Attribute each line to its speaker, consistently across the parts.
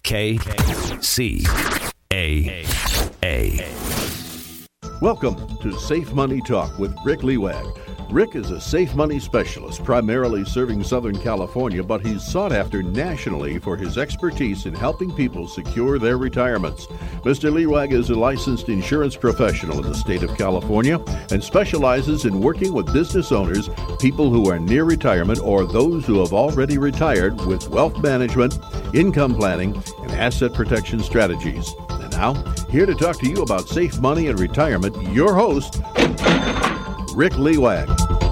Speaker 1: Welcome to Safe Money Talk with Rick Lewag. Rick is a safe money specialist, primarily serving Southern California, but he's sought after nationally for his expertise in helping people secure their retirements. Mr. Lewag is a licensed insurance professional in the state of California and specializes in working with business owners, people who are near retirement, or those who have already retired with wealth management, income planning, and asset protection strategies. And now, here to talk to you about safe money and retirement, your host, Rick Lewag.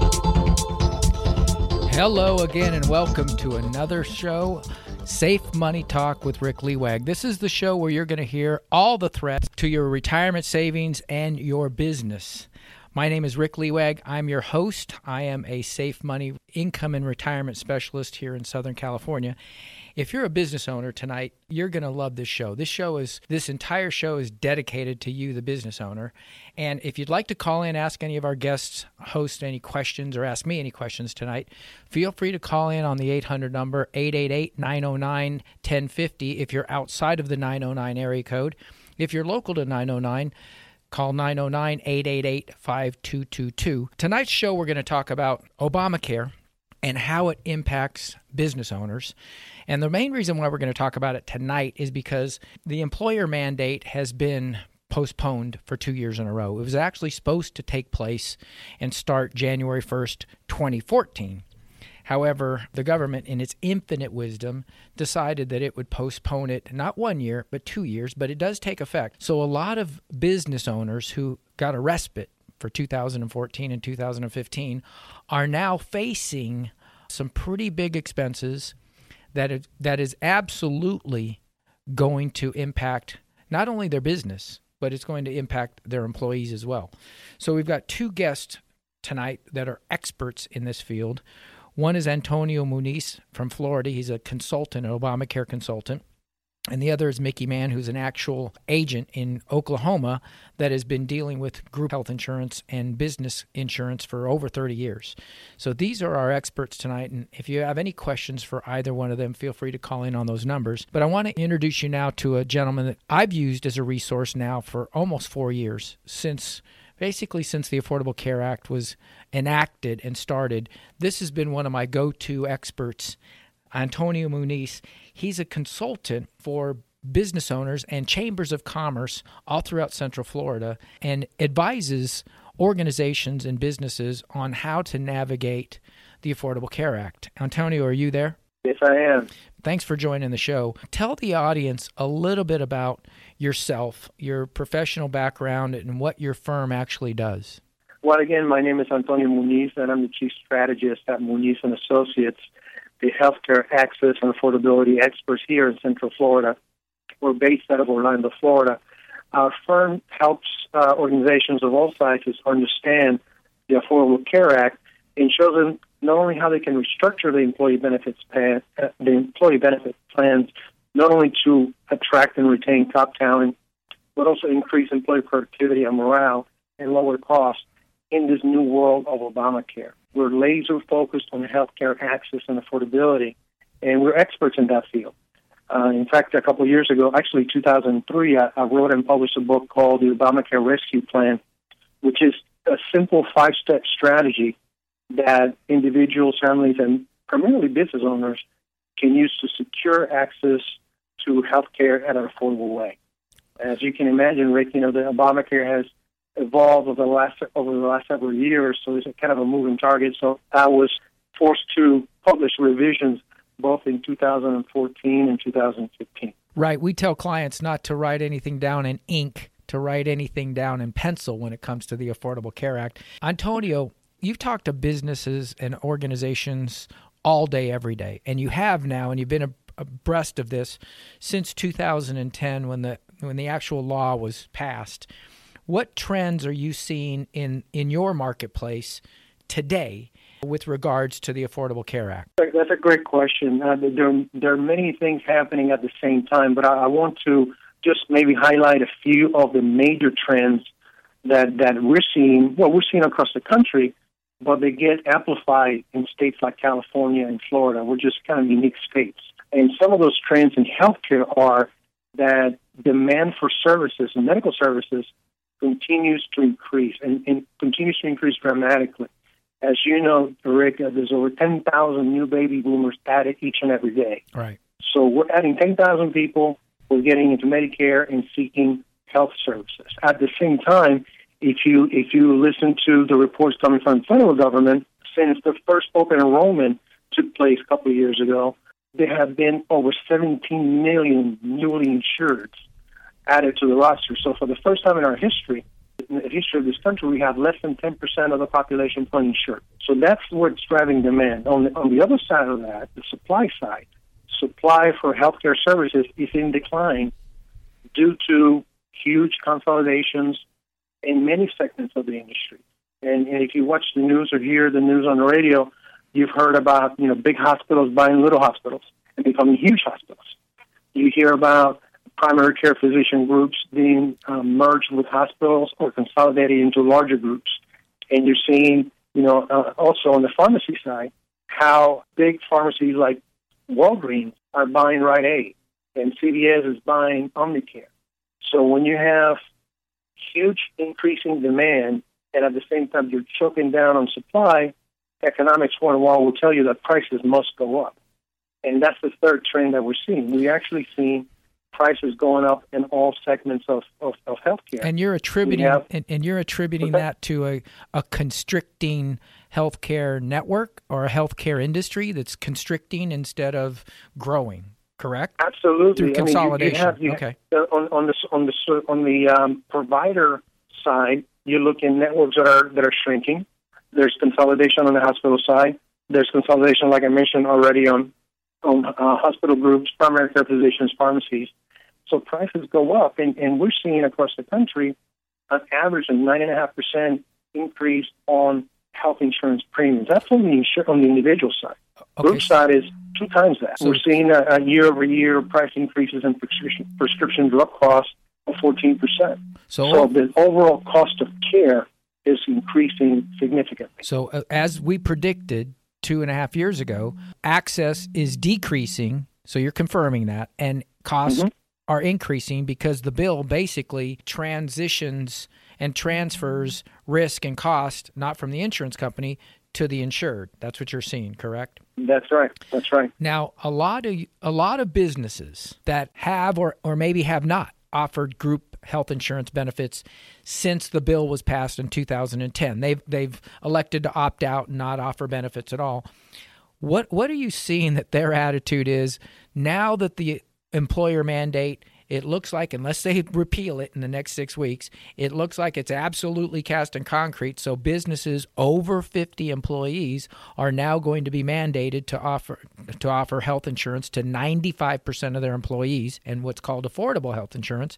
Speaker 2: Hello again and welcome to another show, Safe Money Talk with Rick Lewag. This is the show where you're going to hear all the threats to your retirement savings and your business. My name is Rick Lewag. I'm your host. I am a safe money income and retirement specialist here in Southern California. If you're a business owner tonight, you're going to love this show. This entire show is dedicated to you, the business owner. And if you'd like to call in, ask any of our guests, host any questions, or ask me any questions tonight, feel free to call in on the 800 number, 888-909-1050 if you're outside of the 909 area code. If you're local to 909, call 909-888-5222. Tonight's show, we're going to talk about Obamacare and how it impacts business owners. And the main reason why we're going to talk about it tonight is because the employer mandate has been postponed for 2 years in a row. It was actually supposed to take place and start January 1st, 2014. However, the government, in its infinite wisdom, decided that it would postpone it not 1 year, but 2 years, but it does take effect. So a lot of business owners who got a respite for 2014 and 2015 are now facing some pretty big expenses that is absolutely going to impact not only their business, but it's going to impact their employees as well. So we've got two guests tonight that are experts in this field. One is Antonio Muniz from Florida. He's a consultant, an Obamacare consultant. And the other is Mickey Mann, who's an actual agent in Oklahoma that has been dealing with group health insurance and business insurance for over 30 years. So these are our experts tonight. And if you have any questions for either one of them, feel free to call in on those numbers. But I want to introduce you now to a gentleman that I've used as a resource now for almost 4 years, since the Affordable Care Act was enacted and started. This has been one of my go-to experts, Antonio Muniz. He's a consultant for business owners and chambers of commerce all throughout Central Florida and advises organizations and businesses on how to navigate the Affordable Care Act. Antonio, are you there?
Speaker 3: Yes, I am.
Speaker 2: Thanks for joining the show. Tell the audience a little bit about yourself, your professional background, and what your firm actually does.
Speaker 3: Well, again, my name is Antonio Muniz, and I'm the Chief Strategist at Muniz & Associates, the healthcare access and affordability experts here in Central Florida. We're based out of Orlando, Florida. Our firm helps organizations of all sizes understand the Affordable Care Act and shows them not only how they can restructure the employee benefit plans, not only to attract and retain top talent, but also increase employee productivity and morale and lower costs in this new world of Obamacare. We're laser focused on healthcare access and affordability, and we're experts in that field. In fact, a couple of years ago, actually 2003, I wrote and published a book called The Obamacare Rescue Plan, which is a simple 5-step strategy that individuals, families, and primarily business owners can use to secure access to healthcare at an affordable way. As you can imagine, Rick, the Obamacare has evolved over the last several years, so it's kind of a moving target. So I was forced to publish revisions both in 2014 and 2015.
Speaker 2: Right. We tell clients not to write anything down in ink, to write anything down in pencil when it comes to the Affordable Care Act. Antonio, you've talked to businesses and organizations all day, every day, and you have now, and you've been abreast of this since 2010 when the actual law was passed. What trends are you seeing in your marketplace today with regards to the Affordable Care Act?
Speaker 3: That's a great question. There are many things happening at the same time, but I want to just maybe highlight a few of the major trends that we're seeing. Well, we're seeing across the country, but they get amplified in states like California and Florida. We're just kind of unique states. And some of those trends in healthcare are that demand for services and medical services continues to increase and continues to increase dramatically. As you know, Rick, there's over 10,000 new baby boomers added each and every day.
Speaker 2: Right.
Speaker 3: So we're adding 10,000 people who are getting into Medicare and seeking health services. At the same time, if you listen to the reports coming from the federal government, since the first open enrollment took place a couple of years ago, there have been over 17 million newly insureds added to the roster. So for the first time in our history, in the history of this country, we have less than 10% of the population uninsured. So that's what's driving demand. On the other side of that, the supply side, supply for healthcare services is in decline due to huge consolidations in many segments of the industry. And if you watch the news or hear the news on the radio, you've heard about big hospitals buying little hospitals and becoming huge hospitals. You hear about primary care physician groups being merged with hospitals or consolidated into larger groups. And you're seeing, also on the pharmacy side, how big pharmacies like Walgreens are buying Rite Aid and CVS is buying Omnicare. So when you have huge increasing demand and at the same time you're choking down on supply, Economics 101 will tell you that prices must go up. And that's the third trend that we're seeing. We're actually seeing prices going up in all segments of healthcare.
Speaker 2: And you're attributing that to a constricting healthcare network or a healthcare industry that's constricting instead of growing, correct?
Speaker 3: Absolutely.
Speaker 2: Through consolidation.
Speaker 3: Okay. On the provider side, you look in networks that are shrinking. There's consolidation on the hospital side. There's consolidation, like I mentioned already, on hospital groups, primary care physicians, pharmacies. So prices go up, and we're seeing across the country an average of 9.5% increase on health insurance premiums. That's on the individual side.
Speaker 2: Okay.
Speaker 3: Group side is 2 times that. So we're seeing a year-over-year price increases in prescription drug costs of 14%. So the overall cost of care is increasing significantly.
Speaker 2: So as we predicted 2.5 years ago, access is decreasing, so you're confirming that, and costs are increasing because the bill basically transitions and transfers risk and cost, not from the insurance company, to the insured. That's what you're seeing, correct?
Speaker 3: That's right. That's right.
Speaker 2: Now, a lot of businesses that have or maybe have not offered group health insurance benefits since the bill was passed in 2010. They've elected to opt out and not offer benefits at all. What are you seeing that their attitude is now that the employer mandate, it looks like, unless they repeal it in the next 6 weeks, it looks like it's absolutely cast in concrete. So businesses over 50 employees are now going to be mandated to offer health insurance to 95% of their employees and what's called affordable health insurance.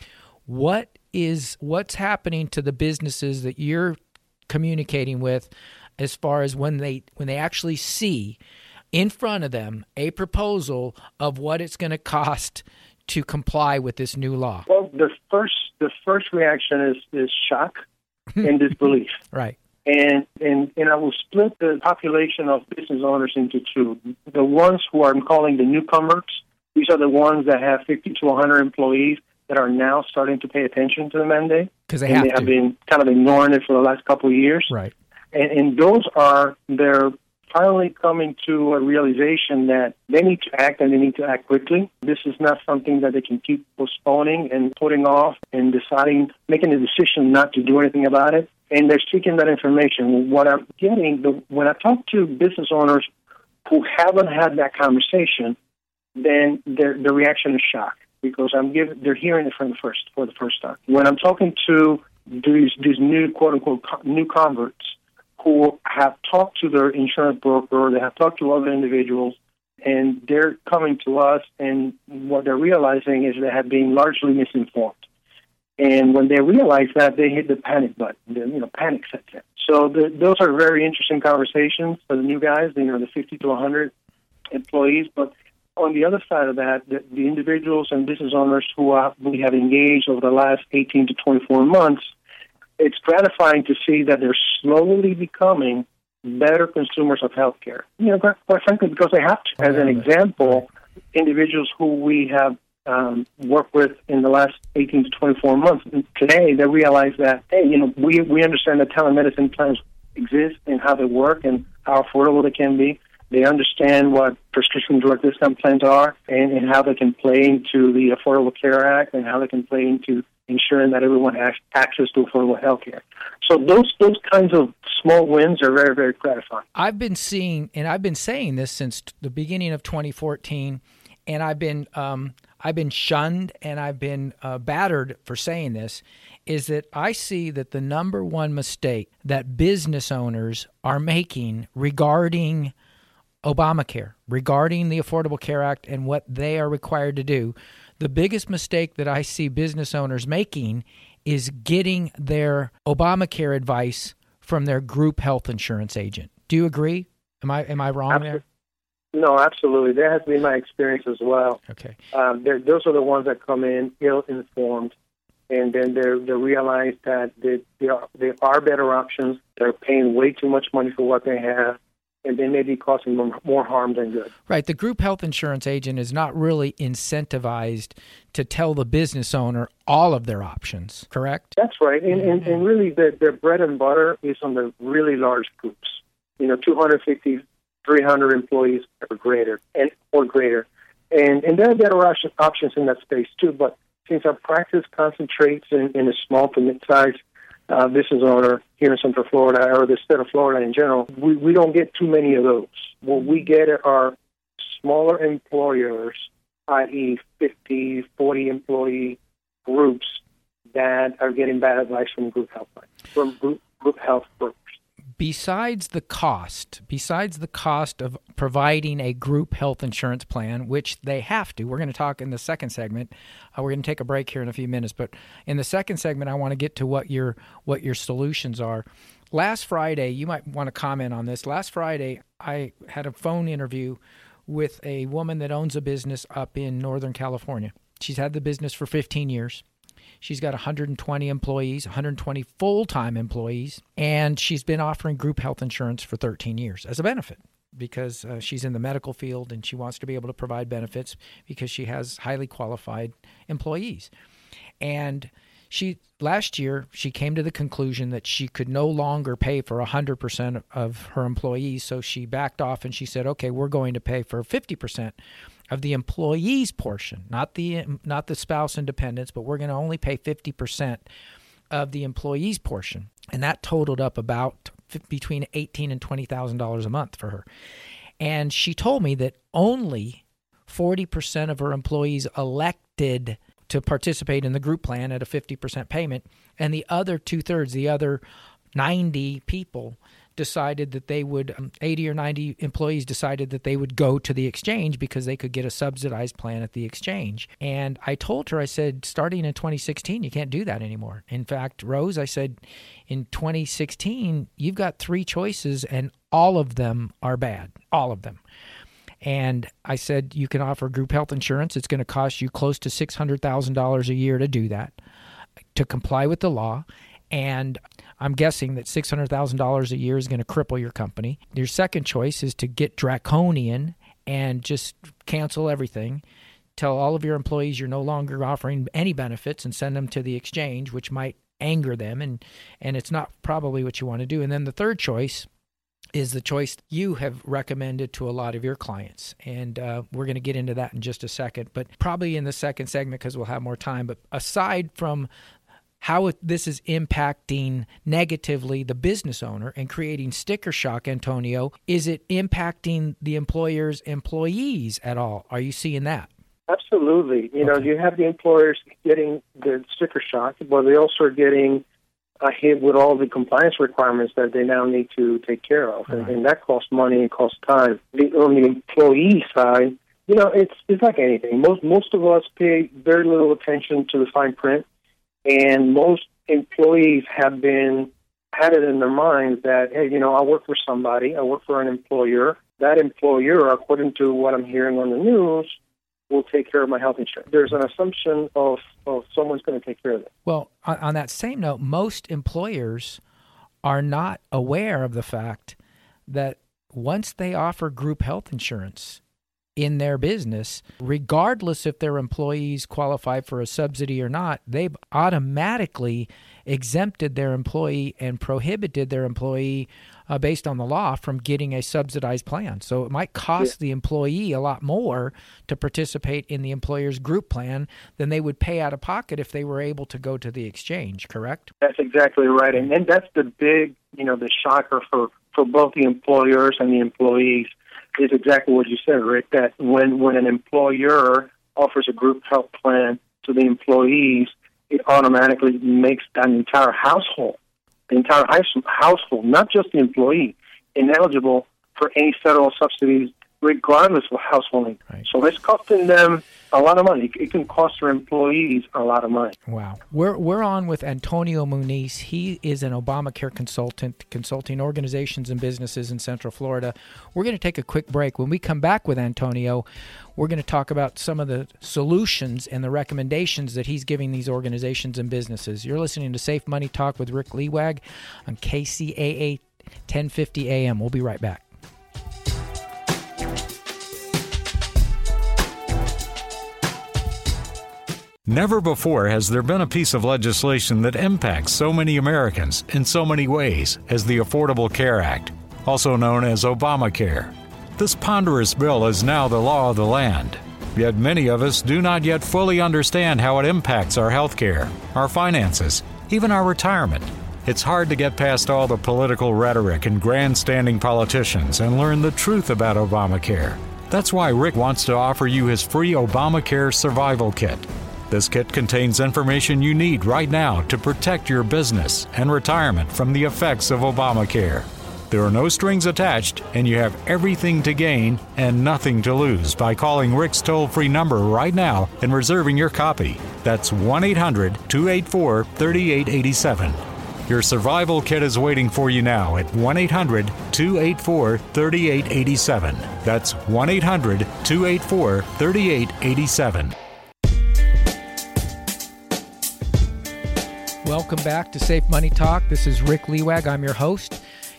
Speaker 2: What's happening to the businesses that you're communicating with as far as when they actually see in front of them a proposal of what it's going to cost to comply with this new law?
Speaker 3: Well, the first reaction is shock and disbelief.
Speaker 2: Right.
Speaker 3: And I will split the population of business owners into 2. The ones who I'm calling the newcomers, these are the ones that have 50 to 100 employees that are now starting to pay attention to the mandate.
Speaker 2: Because they have
Speaker 3: been kind of ignoring it for the last couple of years.
Speaker 2: Right.
Speaker 3: And those they're finally coming to a realization that they need to act and they need to act quickly. This is not something that they can keep postponing and putting off and making a decision not to do anything about it. And they're seeking that information. What I'm getting, when I talk to business owners who haven't had that conversation, then the reaction is shock because they're hearing it for the first time. When I'm talking to these new quote unquote new converts who have talked to their insurance broker, they have talked to other individuals, and they're coming to us, and what they're realizing is they have been largely misinformed. And when they realize that, they hit the panic button. Panic sets in. So those are very interesting conversations for the new guys, the 50 to 100 employees. But on the other side of that, the individuals and business owners who we have engaged over the last 18 to 24 months, it's gratifying to see that they're slowly becoming better consumers of healthcare. Quite frankly, because they have to. As an example, individuals who we have worked with in the last 18 to 24 months. And today, they realize that, hey, we understand that telemedicine plans exist and how they work and how affordable they can be. They understand what prescription drug discount plans are and how they can play into the Affordable Care Act and how they can play into ensuring that everyone has access to affordable health care. So those kinds of small wins are very, very gratifying.
Speaker 2: I've been saying this since the beginning of 2014, and I've been shunned and I've been battered for saying this, is that I see that the number one mistake that business owners are making regarding Obamacare, regarding the Affordable Care Act and what they are required to do, the biggest mistake that I see business owners making is getting their Obamacare advice from their group health insurance agent. Do you agree? Am I wrong there?
Speaker 3: No, absolutely. That has been my experience as well.
Speaker 2: Okay.
Speaker 3: Those are the ones that come in ill-informed, and then they realize that there are better options. They're paying way too much money for what they have, and they may be causing them more harm than good.
Speaker 2: Right. The group health insurance agent is not really incentivized to tell the business owner all of their options, correct?
Speaker 3: That's right. And really, their bread and butter is on the really large groups, 250, 300 employees or greater. And there are better options in that space, too. But since our practice concentrates in a small to mid-sized business owner here in Central Florida or the state of Florida in general, we don't get too many of those. What we get are smaller employers, i.e. 50, 40 employee groups that are getting bad advice from group health brokers.
Speaker 2: Besides the cost of providing a group health insurance plan, which they have to, we're going to talk in the second segment. We're going to take a break here in a few minutes, but in the second segment, I want to get to what your solutions are. Last Friday, you might want to comment on this. Last Friday, I had a phone interview with a woman that owns a business up in Northern California. She's had the business for 15 years. She's got 120 employees, 120 full-time employees, and she's been offering group health insurance for 13 years as a benefit because she's in the medical field and she wants to be able to provide benefits because she has highly qualified employees. And last year, she came to the conclusion that she could no longer pay for 100% of her employees, so she backed off and she said, okay, we're going to pay for 50% of the employees portion, not the spouse and dependents, but we're going to only pay 50% of the employees portion. And that totaled up about between $18,000 and $20,000 a month for her. And she told me that only 40% of her employees elected to participate in the group plan at a 50% payment, and the other two-thirds, the other 90 people, decided that they would, 80 or 90 employees decided that they would go to the exchange because they could get a subsidized plan at the exchange. And I told her, I said, starting in 2016, you can't do that anymore. In fact, Rose, I said, in 2016, you've got 3 choices and all of them are bad, all of them. And I said, you can offer group health insurance. It's going to cost you close to $600,000 a year to do that, to comply with the law. And I'm guessing that $600,000 a year is going to cripple your company. Your second choice is to get draconian and just cancel everything. Tell all of your employees you're no longer offering any benefits and send them to the exchange, which might anger them. And it's not probably what you want to do. And then the third choice is the choice you have recommended to a lot of your clients. And we're going to get into that in just a second, but probably in the second segment because we'll have more time. But aside from how this is impacting negatively the business owner and creating sticker shock, Antonio, is it impacting the employer's employees at all? Are you seeing that?
Speaker 3: Absolutely. You have the employers getting the sticker shock, but they also are getting hit with all the compliance requirements that they now need to take care of. Right. And that costs money and costs time. On the employee side, it's like anything. Most of us pay very little attention to the fine print. And most employees have had it in their minds that, hey, I work for somebody, I work for an employer. That employer, according to what I'm hearing on the news, will take care of my health insurance. There's an assumption of someone's going to take care of it.
Speaker 2: Well, on that same note, most employers are not aware of the fact that once they offer group health insurance, in their business, regardless if their employees qualify for a subsidy or not, they've automatically exempted their employee and prohibited their employee based on the law from getting a subsidized plan. So it might cost the employee a lot more to participate in the employer's group plan than they would pay out of pocket if they were able to go to the exchange, correct?
Speaker 3: That's exactly right. And that's the big, the shocker for both the employers and the employees is exactly what you said, Rick, that when an employer offers a group health plan to the employees, it automatically makes that entire household, not just the employee, ineligible for any federal subsidies regardless of household income. Right. So it's costing them a lot of money. It can cost their employees a lot of money.
Speaker 2: Wow. We're on with Antonio Muniz. He is an Obamacare consultant, consulting organizations and businesses in Central Florida. We're going to take a quick break. When we come back with Antonio, we're going to talk about some of the solutions and the recommendations that he's giving these organizations and businesses. You're listening to Safe Money Talk with Rick Lewag on KCAA 1050 AM. We'll be right back.
Speaker 4: Never before has there been a piece of legislation that impacts so many Americans in so many ways as the Affordable Care Act, also known as Obamacare. This ponderous bill is now the law of the land, yet many of us do not yet fully understand how it impacts our health care, our finances, even our retirement. It's hard to get past all the political rhetoric and grandstanding politicians and learn the truth about Obamacare. That's why Rick wants to offer you his free Obamacare Survival Kit. This kit contains information you need right now to protect your business and retirement from the effects of Obamacare. There are no strings attached, and you have everything to gain and nothing to lose by calling Rick's toll-free number right now and reserving your copy. That's 1-800-284-3887. Your survival kit is waiting for you now at 1-800-284-3887. That's 1-800-284-3887.
Speaker 2: Welcome back to Safe Money Talk. This is Rick Lewag. I'm your host,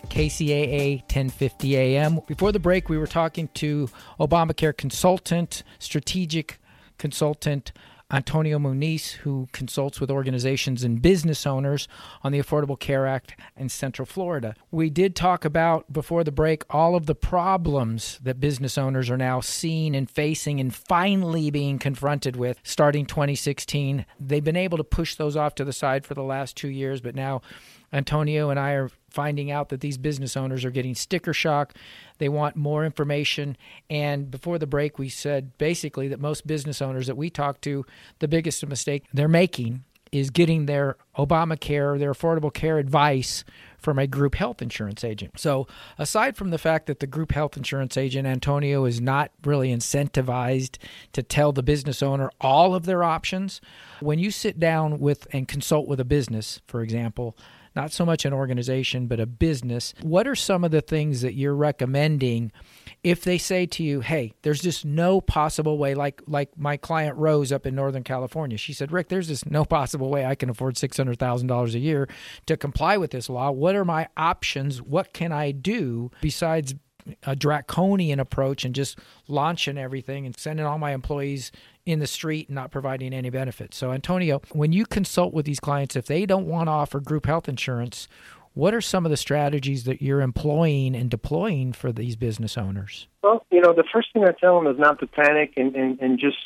Speaker 2: KCAA 1050 AM. Before the break, we were talking to Obamacare consultant, strategic consultant, Antonio Muniz, who consults with organizations and business owners on the Affordable Care Act in Central Florida. We did talk about, before the break, all of the problems that business owners are now seeing and facing and finally being confronted with starting 2016. They've been able to push those off to the side for the last 2 years, but now Antonio and I are finding out that these business owners are getting sticker shock. They want more information. And before the break, we said basically that most business owners that we talk to, the biggest mistake they're making is getting their Obamacare, their affordable care advice from a group health insurance agent. So aside from the fact that the group health insurance agent, Antonio, is not really incentivized to tell the business owner all of their options, when you sit down with and consult with a business, for example, not so much an organization, but a business, what are some of the things that you're recommending if they say to you, hey, there's just no possible way, like my client Rose up in Northern California. She said, Rick, there's just no possible way I can afford $600,000 a year to comply with this law. What are my options? What can I do besides a draconian approach and just launching everything and sending all my employees in the street and not providing any benefits? So, Antonio, when you consult with these clients, if they don't want to offer group health insurance, what are some of the strategies that you're employing and deploying for these business owners?
Speaker 3: Well, the first thing I tell them is not to panic and just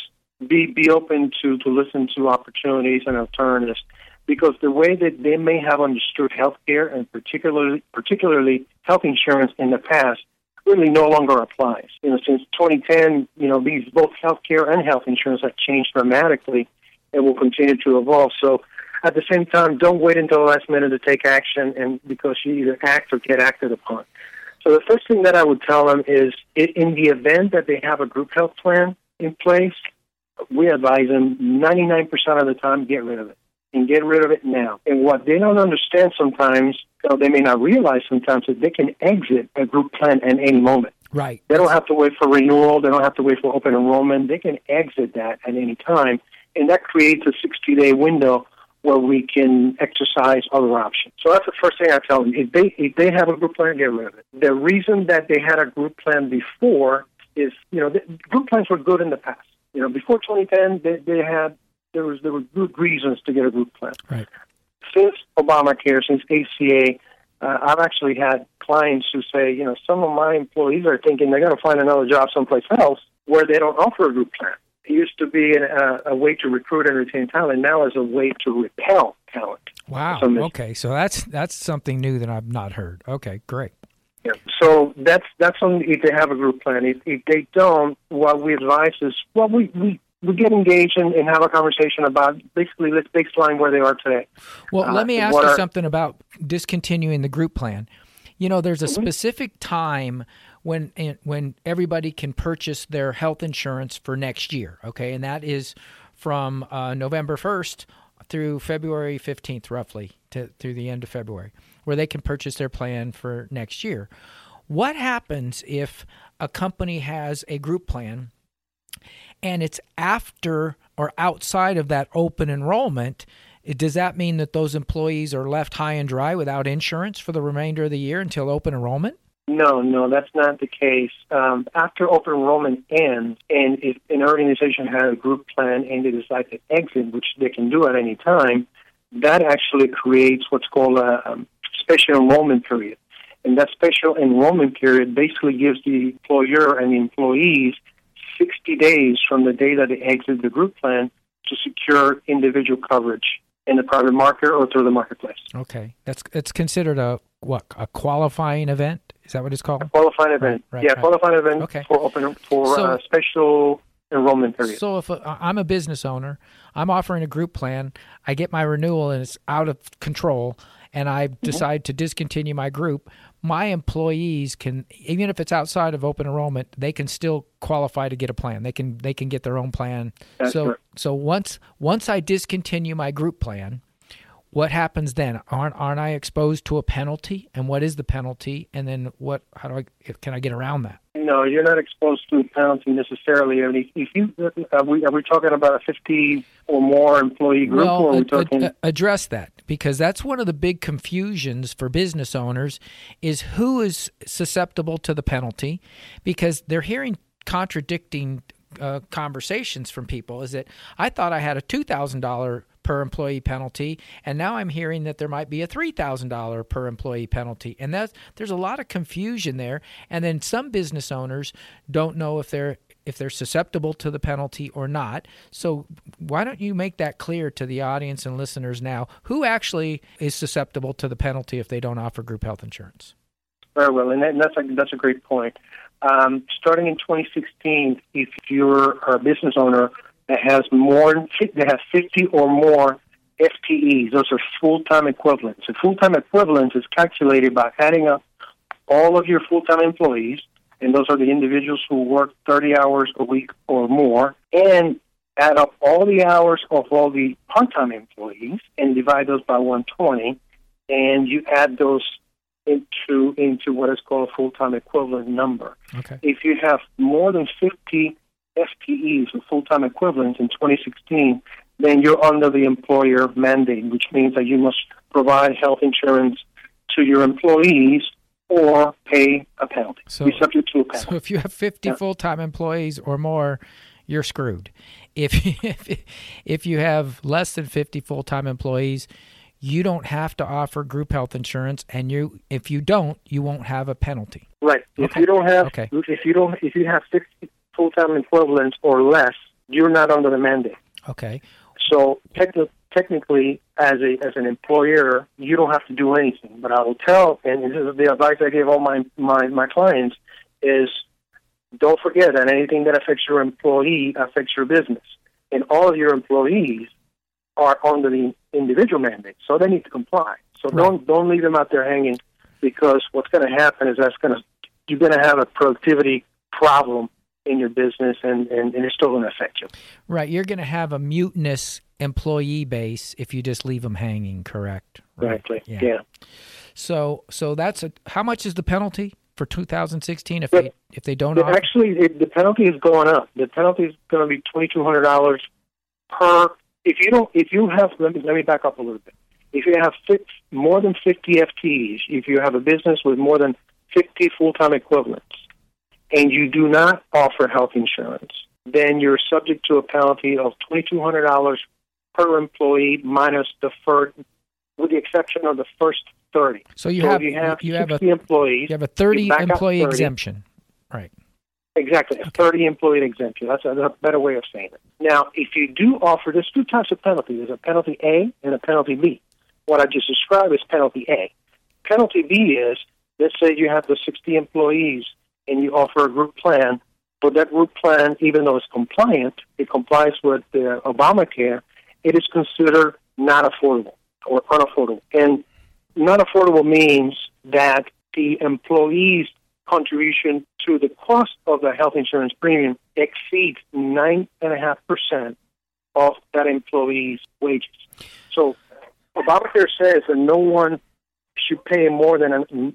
Speaker 3: be open to listen to opportunities and alternatives, because the way that they may have understood healthcare and particularly health insurance in the past really no longer applies. Since 2010, these both healthcare and health insurance have changed dramatically and will continue to evolve. So at the same time, don't wait until the last minute to take action, and because you either act or get acted upon. So the first thing that I would tell them is, in the event that they have a group health plan in place, we advise them 99% of the time, get rid of it, and get rid of it now. And what they don't understand sometimes, they may not realize sometimes, that they can exit a group plan at any moment.
Speaker 2: Right.
Speaker 3: They don't have to wait for renewal. They don't have to wait for open enrollment. They can exit that at any time, and that creates a 60-day window where we can exercise other options. So that's the first thing I tell them. If they have a group plan, get rid of it. The reason that they had a group plan before is, group plans were good in the past. Before 2010, there were good reasons to get a group plan.
Speaker 2: Right.
Speaker 3: Since Obamacare, since ACA, I've actually had clients who say, some of my employees are thinking they're going to find another job someplace else where they don't offer a group plan. It used to be a way to recruit and retain talent. Now it's a way to repel talent.
Speaker 2: Wow. Okay, so that's something new that I've not heard. Okay, great.
Speaker 3: Yeah. So that's something if they have a group plan. If they don't, what we advise is, we get engaged and have a conversation about basically let's baseline where they are today.
Speaker 2: Well, let me ask you something about discontinuing the group plan. There's a specific time when everybody can purchase their health insurance for next year, okay? And that is from November 1st through February 15th, roughly, through the end of February, where they can purchase their plan for next year. What happens if a company has a group plan and it's after or outside of that open enrollment? Does that mean that those employees are left high and dry without insurance for the remainder of the year until open enrollment?
Speaker 3: No, that's not the case. After open enrollment ends, and if an organization has a group plan and they decide to exit, which they can do at any time, that actually creates what's called a special enrollment period. And that special enrollment period basically gives the employer and the employees 60 days from the day that they exit the group plan to secure individual coverage in the private market or through the marketplace.
Speaker 2: Okay. It's considered a qualifying event? Is that what it's called?
Speaker 3: A qualifying event.
Speaker 2: Right.
Speaker 3: Qualifying event
Speaker 2: okay.
Speaker 3: for a special enrollment period.
Speaker 2: So if I'm a business owner, I'm offering a group plan, I get my renewal and it's out of control, and I decide to discontinue my group, my employees can, even if it's outside of open enrollment, they can still qualify to get a plan. They can get their own plan.
Speaker 3: That's correct.
Speaker 2: So once I discontinue my group plan, what happens then? Aren't I exposed to a penalty? And what is the penalty? And then can I get around that?
Speaker 3: No, you're not exposed to a penalty necessarily. I mean, if you are we talking about a 50 or more employee group?
Speaker 2: Well,
Speaker 3: or are we talking...
Speaker 2: address that, because that's one of the big confusions for business owners is who is susceptible to the penalty, because they're hearing contradicting conversations from people. Is that I thought I had a $2,000 per employee penalty, and now I'm hearing that there might be a $3,000 per employee penalty, and there's a lot of confusion there. And then some business owners don't know if they're susceptible to the penalty or not. So why don't you make that clear to the audience and listeners now? Who actually is susceptible to the penalty if they don't offer group health insurance?
Speaker 3: Very well, and that's a great point. Starting in 2016, if you're a business owner that has 50 or more FTEs, those are full-time equivalents. A full-time equivalent is calculated by adding up all of your full-time employees, and those are the individuals who work 30 hours a week or more, and add up all the hours of all the part-time employees and divide those by 120, and you add those into what is called a full-time equivalent number.
Speaker 2: Okay.
Speaker 3: If you have more than 50 FTEs, or full-time equivalents, in 2016, then you're under the employer mandate, which means that you must provide health insurance to your employees or pay a penalty. Be subject to a penalty.
Speaker 2: So if you have 50 full-time employees or more, you're screwed. If you have less than 50 full-time employees, you don't have to offer group health insurance, and if you don't, you won't have a penalty.
Speaker 3: Right. If you don't have, if you have 60 full-time equivalents or less, you're not under the mandate.
Speaker 2: Okay.
Speaker 3: So technically, as an employer, you don't have to do anything. But I will tell, and this is the advice I give all my clients, is don't forget that anything that affects your employee affects your business. And all of your employees are under the individual mandate, so they need to comply. So don't leave them out there hanging, because what's going to happen is you're going to have a productivity problem in your business, and it's still going to affect you. Right.
Speaker 2: You're going to have a mutinous employee base if you just leave them hanging, correct? Right.
Speaker 3: Exactly. Yeah.
Speaker 2: So that's how much is the penalty for 2016 if they don't offer?
Speaker 3: Actually, the penalty is going up. The penalty is going to be $2,200 per. If you have, let me back up a little bit. If you have more than 50 FTEs, if you have a business with more than 50 full-time equivalents, and you do not offer health insurance, then you're subject to a penalty of $2,200 per employee minus deferred, with the exception of the first 30.
Speaker 2: So you have
Speaker 3: 60 employees.
Speaker 2: You have a 30 employee
Speaker 3: 30.
Speaker 2: exemption, right?
Speaker 3: Exactly, a 30 employee exemption. That's a better way of saying it. Now, if you do offer, there's two types of penalty. There's a penalty A and a penalty B. What I just described is penalty A. Penalty B is, let's say you have the 60 employees and you offer a group plan, but that group plan, even though it's compliant, it complies with the Obamacare, it is considered not affordable or unaffordable. And not affordable means that the employee's contribution to the cost of the health insurance premium exceeds 9.5% of that employee's wages. So Obamacare says that no one should pay more than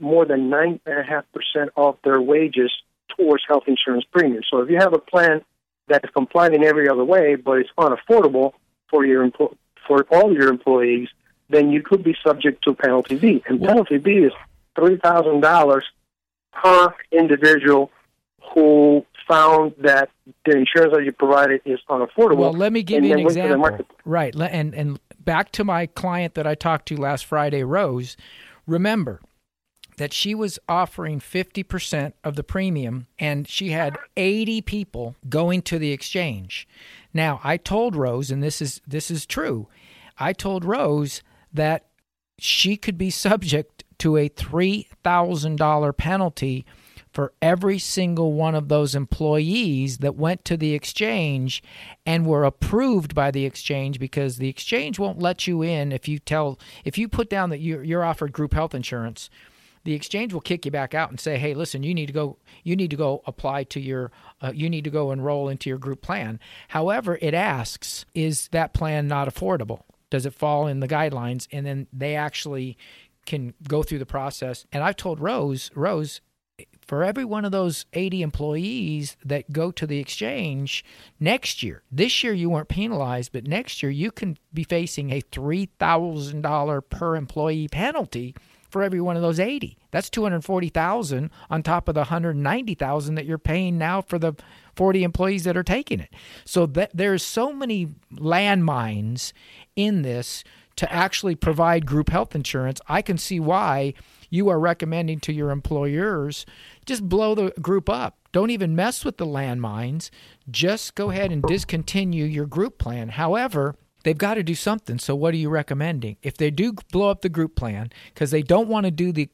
Speaker 3: 9.5% of their wages towards health insurance premiums. So if you have a plan that is compliant in every other way, but it's unaffordable for all your employees, then you could be subject to penalty B. And penalty B is $3,000 per individual who found that the insurance that you provided is unaffordable.
Speaker 2: Well, let me give you an example. Right, and back to my client that I talked to last Friday, Rose. Remember that she was offering 50% of the premium, and she had 80 people going to the exchange. Now, I told Rose, and this is true, I told Rose that she could be subject to a $3,000 penalty for every single one of those employees that went to the exchange and were approved by the exchange, because the exchange won't let you in if you put down that you're offered group health insurance. The exchange will kick you back out and say, "Hey, listen, you need to go apply to your you need to go enroll into your group plan." However, it asks, is that plan not affordable? Does it fall in the guidelines? And then they actually can go through the process. And I've told Rose, for every one of those 80 employees that go to the exchange next year, this year you weren't penalized, but next year you can be facing a $3,000 per employee penalty for every one of those 80. That's $240,000 on top of the $190,000 that you're paying now for the 40 employees that are taking it. So there's so many landmines in this to actually provide group health insurance. I can see why you are recommending to your employers, just blow the group up. Don't even mess with the landmines. Just go ahead and discontinue your group plan. However, they've got to do something. So what are you recommending? If they do blow up the group plan because they don't want to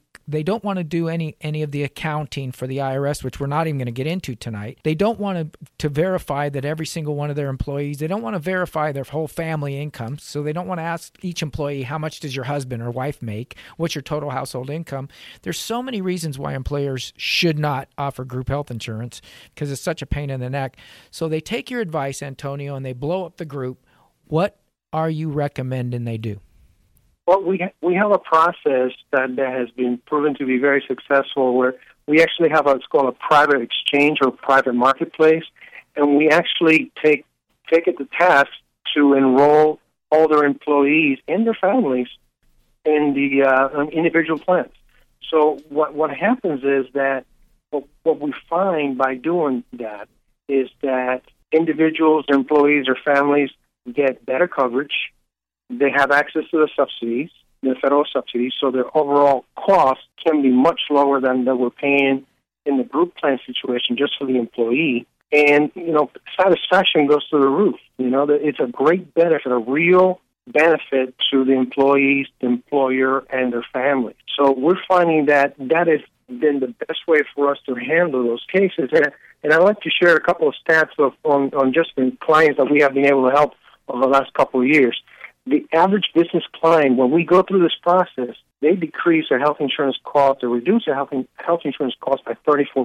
Speaker 2: do any of the accounting for the IRS, which we're not even going to get into tonight. They don't want to verify that every single one of their employees, they don't want to verify their whole family income. So they don't want to ask each employee, how much does your husband or wife make? What's your total household income? There's so many reasons why employers should not offer group health insurance because it's such a pain in the neck. So they take your advice, Antonio, and they blow up the group. What are you recommending they do?
Speaker 3: Well, we have a process that has been proven to be very successful, where we actually have what's called a private exchange or private marketplace, and we actually take it to task to enroll all their employees and their families in the individual plans. So what happens is that what we find by doing that is that individuals, employees, or families get better coverage. They have access to the subsidies, the federal subsidies, so their overall cost can be much lower than that we're paying in the group plan situation just for the employee. And, satisfaction goes through the roof. It's a great benefit, a real benefit to the employees, the employer, and their family. So we're finding that has been the best way for us to handle those cases. And I'd like to share a couple of stats on just the clients that we have been able to help over the last couple of years. The average business client, when we go through this process, they decrease their health insurance cost or reduce their health insurance cost by 34%.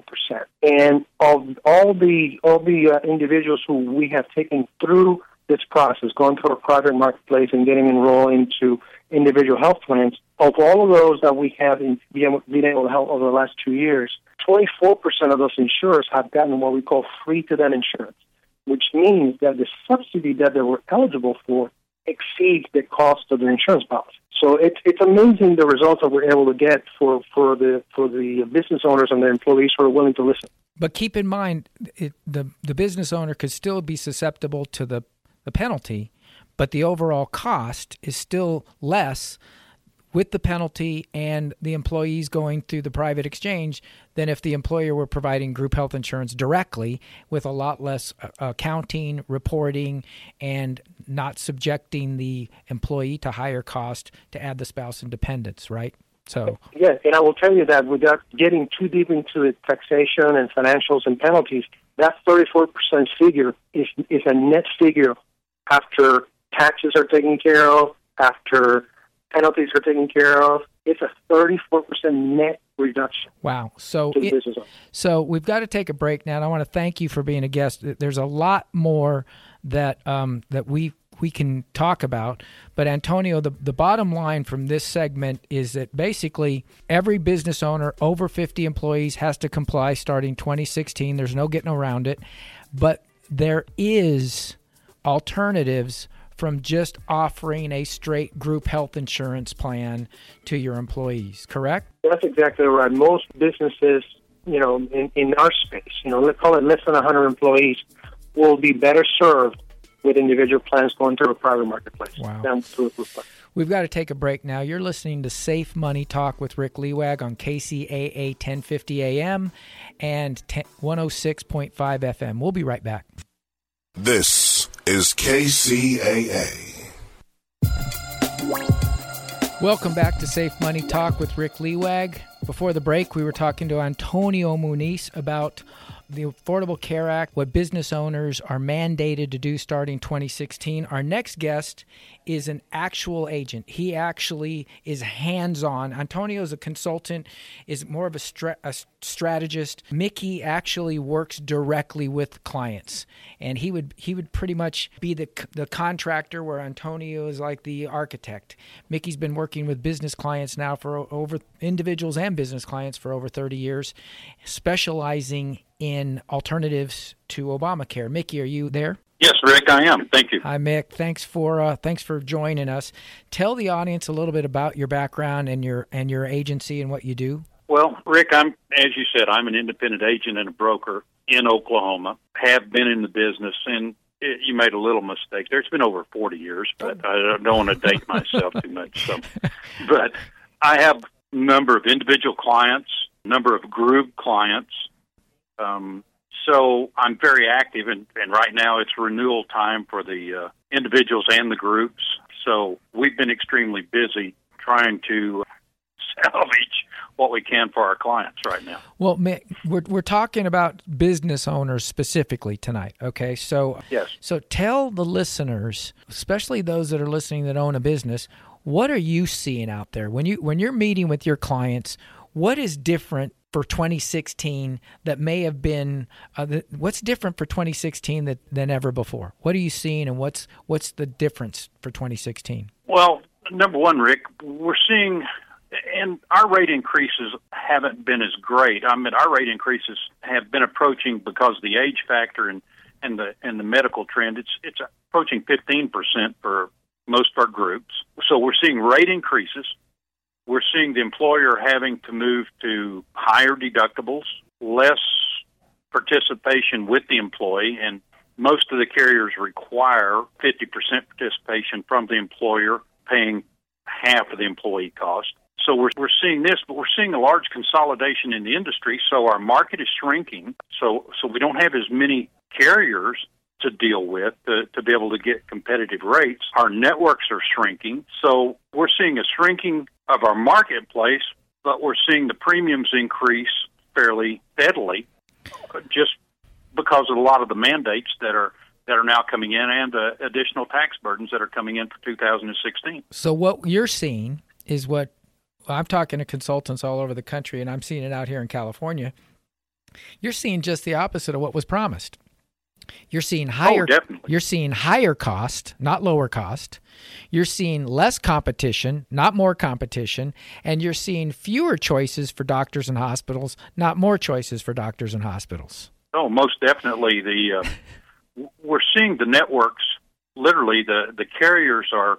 Speaker 3: And of all the individuals who we have taken through this process, going through a private marketplace and getting enrolled into individual health plans, of all of those that we have been able to help over the last 2 years, 24% of those insurers have gotten what we call free-to-them insurance, which means that the subsidy that they were eligible for exceeds the cost of their insurance policy. So it's amazing the results that we're able to get for the business owners and their employees who are willing to listen.
Speaker 2: But keep in mind, the business owner could still be susceptible to the penalty, but the overall cost is still less with the penalty and the employees going through the private exchange than if the employer were providing group health insurance directly, with a lot less accounting, reporting, and not subjecting the employee to higher cost to add the spouse and dependents, right? So
Speaker 3: yes, and I will tell you that without getting too deep into the taxation and financials and penalties, that 34% figure is a net figure after taxes are taken care of, after penalties are taken care of. It's a 34% net reduction.
Speaker 2: Wow. So
Speaker 3: to the business owner.
Speaker 2: So we've got to take a break now, and I want to thank you for being a guest. There's a lot more that that we can talk about. But Antonio, the bottom line from this segment is that basically every business owner over 50 employees has to comply starting 2016. There's no getting around it. But there is alternatives from just offering a straight group health insurance plan to your employees, correct?
Speaker 3: That's exactly right. Most businesses, in our space, let's call it less than 100 employees, will be better served with individual plans going through a private marketplace.
Speaker 2: Wow.
Speaker 3: Down through a group plan.
Speaker 2: We've got to take a break now. You're listening to Safe Money Talk with Rick Lewag on KCAA 1050 AM and 106.5 FM. We'll be right back.
Speaker 5: This is KCAA.
Speaker 2: Welcome back to Safe Money Talk with Rick Lewag. Before the break, we were talking to Antonio Muniz about the Affordable Care Act, what business owners are mandated to do starting 2016. Our next guest is an actual agent. He actually is hands-on. Antonio is a consultant, is more of a strategist. Mickey actually works directly with clients, and he would pretty much be the contractor, where Antonio is like the architect. Mickey's been working with business clients now for over individuals and business clients for over 30 years, specializing in alternatives to Obamacare. Mickey, are you there?
Speaker 6: Yes, Rick, I am. Thank you.
Speaker 2: Hi, Mick. Thanks for joining us. Tell the audience a little bit about your background and your agency and what you do.
Speaker 6: Well, Rick, as you said, I'm an independent agent and a broker in Oklahoma. Have been in the business, and you made a little mistake there. It's been over 40 years, but I don't want to date myself too much. But I have a number of individual clients, a number of group clients. So I'm very active, and right now it's renewal time for the individuals and the groups. So we've been extremely busy trying to salvage what we can for our clients right now.
Speaker 2: Well, Mick, we're talking about business owners specifically tonight, okay? So,
Speaker 6: yes.
Speaker 2: So tell the listeners, especially those that are listening that own a business, what are you seeing out there? When you're meeting with your clients, what is different for 2016 that may have been what's different for 2016 than ever before? What are you seeing, and what's the difference for 2016?
Speaker 6: Well, number one, Rick, we're seeing, and our rate increases haven't been as great. I mean, our rate increases have been approaching, because of the age factor and the medical trend, it's approaching 15% for most of our groups. So we're seeing rate increases. We're seeing the employer having to move to higher deductibles, less participation with the employee, and most of the carriers require 50% participation from the employer, paying half of the employee cost. So we're seeing this, but we're seeing a large consolidation in the industry, so our market is shrinking. So we don't have as many carriers to deal with to be able to get competitive rates. Our networks are shrinking, so we're seeing a shrinking of our marketplace, but we're seeing the premiums increase fairly steadily, just because of a lot of the mandates that are now coming in, and the additional tax burdens that are coming in for 2016.
Speaker 2: So what you're seeing is what I'm talking to consultants all over the country, and I'm seeing it out here in California. You're seeing just the opposite of what was promised. You're seeing higher. You're seeing higher cost, not lower cost. You're seeing less competition, not more competition, and you're seeing fewer choices for doctors and hospitals, not more choices for doctors and hospitals.
Speaker 6: Oh, most definitely. We're seeing the networks. Literally, the carriers are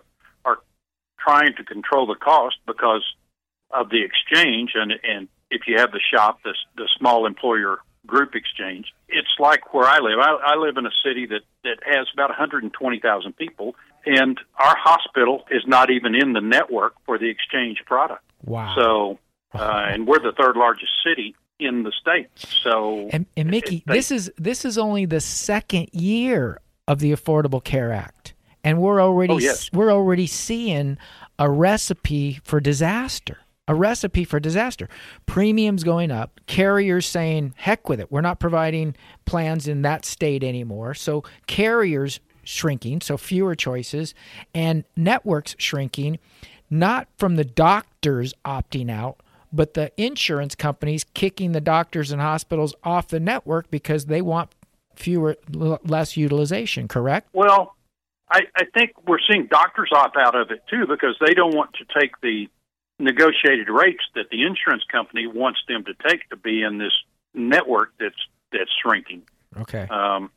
Speaker 6: trying to control the cost because of the exchange, and if you have the shop, the small employer group exchange. It's like where I live. I live in a city that has about 120,000 people, and our hospital is not even in the network for the exchange product.
Speaker 2: Wow.
Speaker 6: So, and we're the third largest city in the state. So,
Speaker 2: and Mickey, this is only the second year of the Affordable Care Act, and we're already seeing a recipe for disaster. Premiums going up, carriers saying, heck with it, we're not providing plans in that state anymore. So carriers shrinking, so fewer choices, and networks shrinking, not from the doctors opting out, but the insurance companies kicking the doctors and hospitals off the network because they want less utilization, correct?
Speaker 6: Well, I think we're seeing doctors opt out of it too because they don't want to take the negotiated rates that the insurance company wants them to take to be in this network that's shrinking.
Speaker 2: Okay.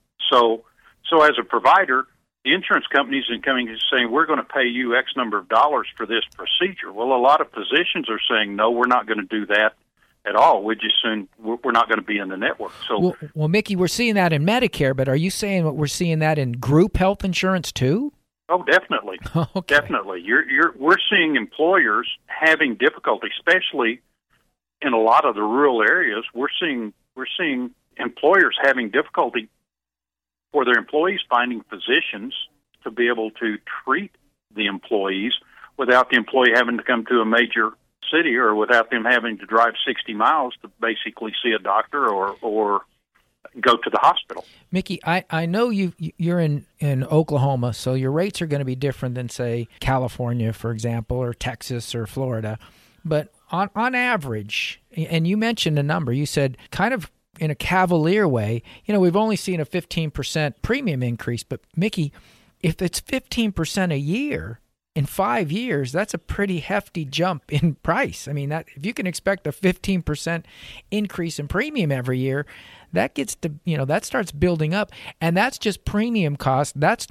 Speaker 6: So as a provider, the insurance companies are coming and saying, we're going to pay you X number of dollars for this procedure. Well, a lot of physicians are saying, no, we're not going to do that at all. We're not going to be in the network. So,
Speaker 2: well, Mickey, we're seeing that in Medicare, but are you saying we're seeing that in group health insurance too?
Speaker 6: Oh, definitely.
Speaker 2: Okay.
Speaker 6: Definitely. We're seeing employers having difficulty, especially in a lot of the rural areas. We're seeing employers having difficulty for their employees finding physicians to be able to treat the employees without the employee having to come to a major city or without them having to drive 60 miles to basically see a doctor or go to the hospital.
Speaker 2: Mickey, I know you're in Oklahoma, so your rates are going to be different than, say, California, for example, or Texas or Florida. But on average, and you mentioned a number, you said kind of in a cavalier way, we've only seen a 15% premium increase. But, Mickey, if it's 15% a year in 5 years, that's a pretty hefty jump in price. I mean, that if you can expect a 15% increase in premium every year, that gets to, that starts building up, and that's just premium cost. That's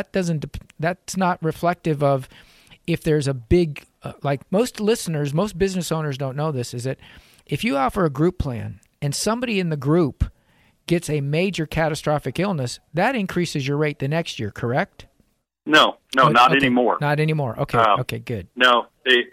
Speaker 2: not reflective of if there's a big, like most business owners don't know this, is that if you offer a group plan and somebody in the group gets a major catastrophic illness, that increases your rate the next year, correct?
Speaker 6: No, not anymore.
Speaker 2: Not anymore. Okay, okay, good.
Speaker 6: No,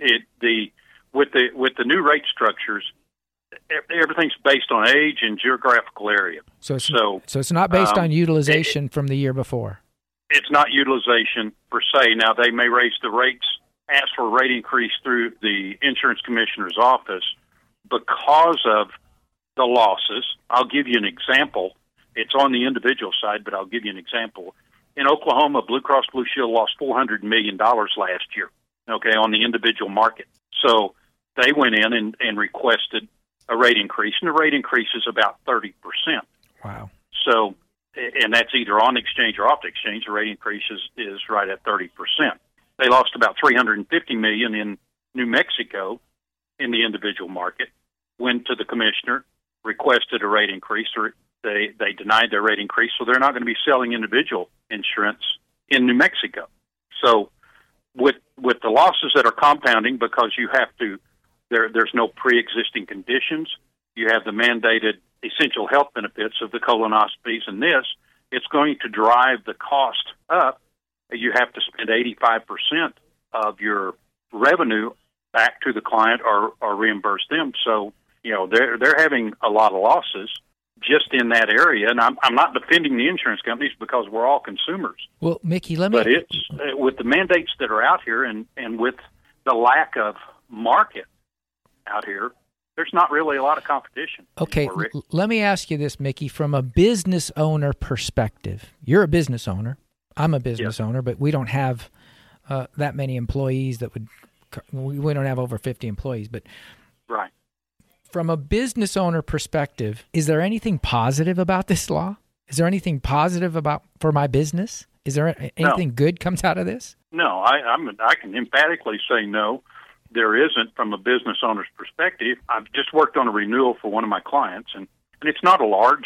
Speaker 6: with the new rate structures, everything's based on age and geographical area.
Speaker 2: So it's not based on utilization from the year before.
Speaker 6: It's not utilization per se. Now they may raise the rates, ask for a rate increase through the insurance commissioner's office because of the losses. I'll give you an example. It's on the individual side, but I'll give you an example. In Oklahoma, Blue Cross Blue Shield lost $400 million last year, on the individual market. So they went in and requested a rate increase, and the rate increase is about 30%.
Speaker 2: Wow.
Speaker 6: So, and that's either on exchange or off exchange. The rate increase is right at 30%. They lost about $350 million in New Mexico in the individual market, went to the commissioner, requested a rate increase, or they denied their rate increase, so they're not going to be selling individual insurance in New Mexico. So with the losses that are compounding because you have to, there's no pre-existing conditions, you have the mandated essential health benefits of the colonoscopies and this, it's going to drive the cost up. You have to spend 85% of your revenue back to the client or reimburse them. So, they're having a lot of losses just in that area, and I'm not defending the insurance companies because we're all consumers.
Speaker 2: Well, Mickey,
Speaker 6: But it's with the mandates that are out here and with the lack of market out here, there's not really a lot of competition.
Speaker 2: Okay, let me ask you this, Mickey, from a business owner perspective. You're a business owner. I'm a business owner, but we don't have that many employees we don't have over 50 employees. But
Speaker 6: right.
Speaker 2: From a business owner perspective, is there anything positive about this law? Is there anything positive for my business? Is there anything good comes out of this?
Speaker 6: No, I can emphatically say no. There isn't from a business owner's perspective. I've just worked on a renewal for one of my clients, and it's not a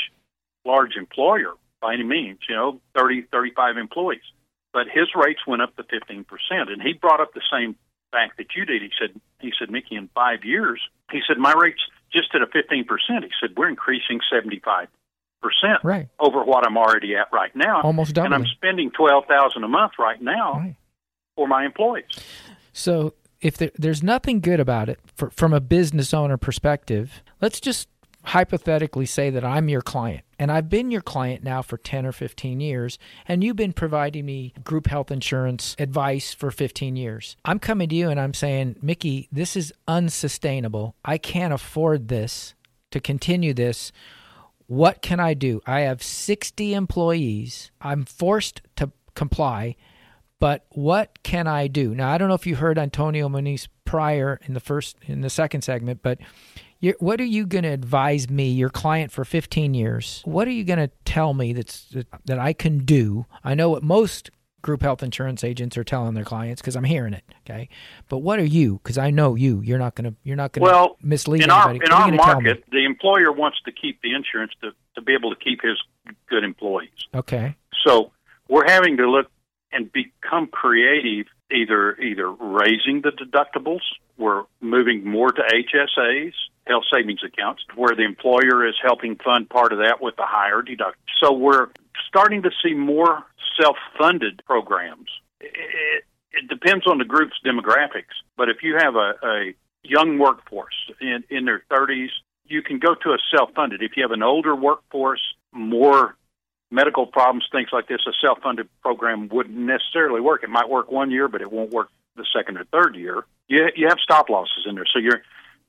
Speaker 6: large employer by any means, 30, 35 employees. But his rates went up to 15%, and he brought up the same fact that you did. He said, Mickey, in 5 years, he said, my rates just at a 15%. He said, we're increasing 75%
Speaker 2: right
Speaker 6: over what I'm already at right now.
Speaker 2: Almost doubling.
Speaker 6: And I'm spending $12,000 a month right now for my employees.
Speaker 2: So if there's nothing good about it from a business owner perspective, let's just hypothetically say that I'm your client, and I've been your client now for 10 or 15 years, and you've been providing me group health insurance advice for 15 years. I'm coming to you and I'm saying, Mickey, this is unsustainable. I can't afford this, to continue this. What can I do? I have 60 employees. I'm forced to comply, but what can I do? Now, I don't know if you heard Antonio Muniz prior in the second segment, but what are you going to advise me, your client for 15 years? What are you going to tell me that I can do? I know what most group health insurance agents are telling their clients because I'm hearing it. Okay, but what are you? Because I know you. You're not going to mislead anybody.
Speaker 6: In our market, the employer wants to keep the insurance to be able to keep his good employees.
Speaker 2: Okay.
Speaker 6: So we're having to look and become creative, either raising the deductibles. We're moving more to HSAs, health savings accounts, where the employer is helping fund part of that with the higher deductible. So we're starting to see more self-funded programs. It depends on the group's demographics, but if you have a young workforce in their 30s, you can go to a self-funded. If you have an older workforce, more medical problems, things like this, a self-funded program wouldn't necessarily work. It might work 1 year, but it won't work the second or third year. You have stop losses in there, so your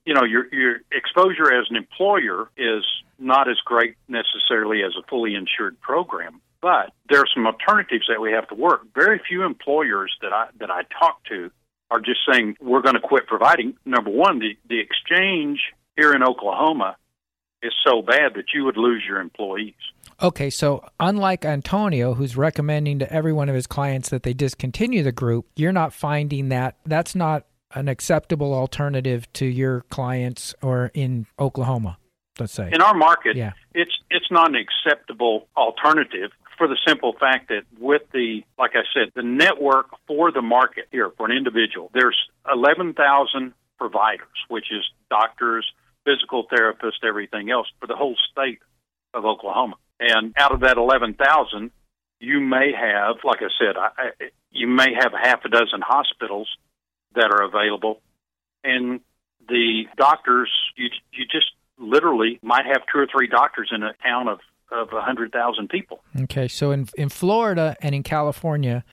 Speaker 6: exposure as an employer is not as great necessarily as a fully insured program. But there are some alternatives that we have to work. Very few employers that I talk to are just saying we're going to quit providing. Number one, the exchange here in Oklahoma is so bad that you would lose your employees.
Speaker 2: Okay, so unlike Antonio, who's recommending to every one of his clients that they discontinue the group, you're not finding that's not an acceptable alternative to your clients or in Oklahoma, let's say.
Speaker 6: In our market,
Speaker 2: yeah.
Speaker 6: It's not an acceptable alternative for the simple fact that with like I said, the network for the market here for an individual, there's 11,000 providers, which is doctors, physical therapists, everything else for the whole state of Oklahoma. And out of that 11,000, you may have, like I said, you may have half a dozen hospitals that are available. And the doctors, you just literally might have 2 or 3 doctors in a town of 100,000 people.
Speaker 2: Okay, so in Florida and in California,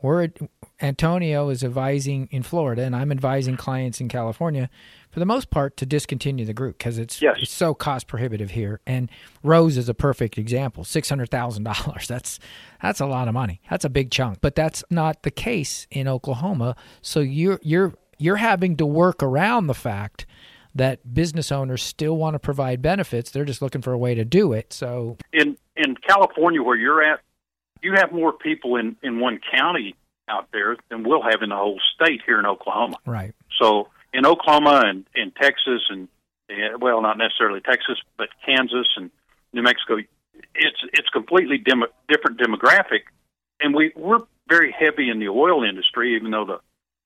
Speaker 2: Antonio is advising in Florida, and I'm advising clients in California, for the most part, to discontinue the group because it's so cost prohibitive here. And Rose is a perfect example. $600,000. That's a lot of money. That's a big chunk. But that's not the case in Oklahoma. So you're having to work around the fact that business owners still want to provide benefits. They're just looking for a way to do it. So
Speaker 6: in California, where you're at, you have more people in one county out there than we'll have in the whole state here in Oklahoma.
Speaker 2: Right.
Speaker 6: So in Oklahoma and in Texas and, well, not necessarily Texas, but Kansas and New Mexico, it's completely different demographic. And we're very heavy in the oil industry, even though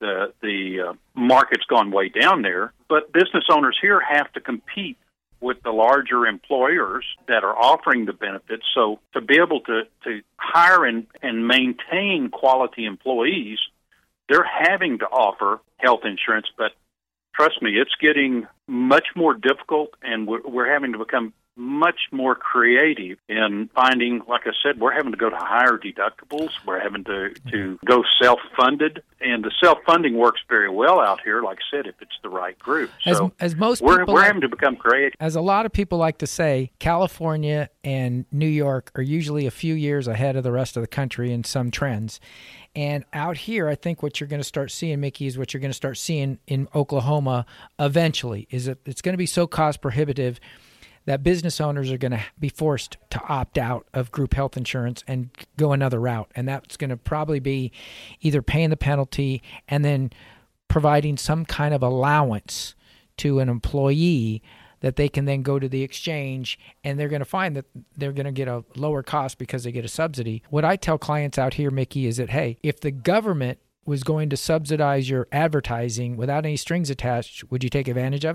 Speaker 6: the market's gone way down there. But business owners here have to compete with the larger employers that are offering the benefits. So to be able to hire and maintain quality employees, they're having to offer health insurance. But trust me, it's getting much more difficult, and we're having to become much more creative in finding, like I said, we're having to go to higher deductibles. We're having to go self-funded, and the self-funding works very well out here, like I said, if it's the right group. So
Speaker 2: as most
Speaker 6: we're
Speaker 2: people
Speaker 6: having to become creative.
Speaker 2: As a lot of people like to say, California and New York are usually a few years ahead of the rest of the country in some trends. And out here, I think what you're going to start seeing, Mickey, is what you're going to start seeing in Oklahoma eventually, is that it's going to be so cost prohibitive that business owners are going to be forced to opt out of group health insurance and go another route. And that's going to probably be either paying the penalty and then providing some kind of allowance to an employee that they can then go to the exchange, and they're going to find that they're going to get a lower cost because they get a subsidy. What I tell clients out here, Mickey, is that, hey, if the government was going to subsidize your advertising without any strings attached, would you take advantage of it?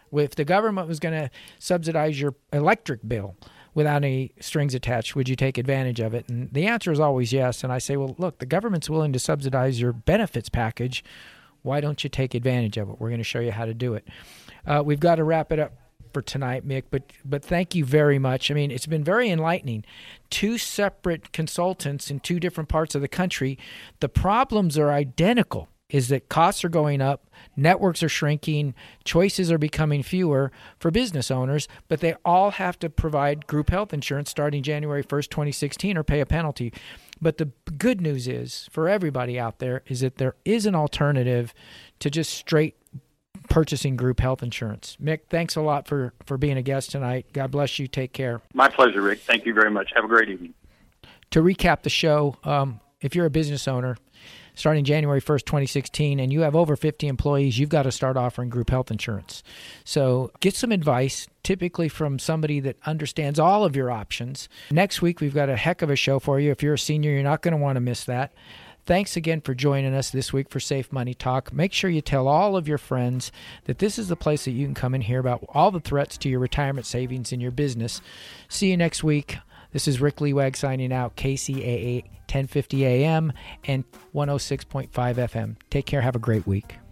Speaker 2: If the government was going to subsidize your electric bill without any strings attached, would you take advantage of it? And the answer is always yes. And I say, well, look, the government's willing to subsidize your benefits package. Why don't you take advantage of it? We're going to show you how to do it. We've got to wrap it up for tonight, Mick, but thank you very much. I mean, it's been very enlightening. 2 separate consultants in 2 different parts of the country. The problems are identical, is that costs are going up, networks are shrinking, choices are becoming fewer for business owners, but they all have to provide group health insurance starting January 1st, 2016, or pay a penalty. But the good news is, for everybody out there, is that there is an alternative to just straight purchasing group health insurance. Mick, thanks a lot for being a guest tonight. God bless you. Take care.
Speaker 6: My pleasure, Rick. Thank you very much. Have a great evening.
Speaker 2: To recap the show, if you're a business owner, starting January 1st, 2016, and you have over 50 employees, you've got to start offering group health insurance. So get some advice, typically from somebody that understands all of your options. Next week, we've got a heck of a show for you. If you're a senior, you're not going to want to miss that. Thanks again for joining us this week for Safe Money Talk. Make sure you tell all of your friends that this is the place that you can come and hear about all the threats to your retirement savings in your business. See you next week. This is Rick Lewag signing out, KCAA 1050 AM and 106.5 FM. Take care. Have a great week.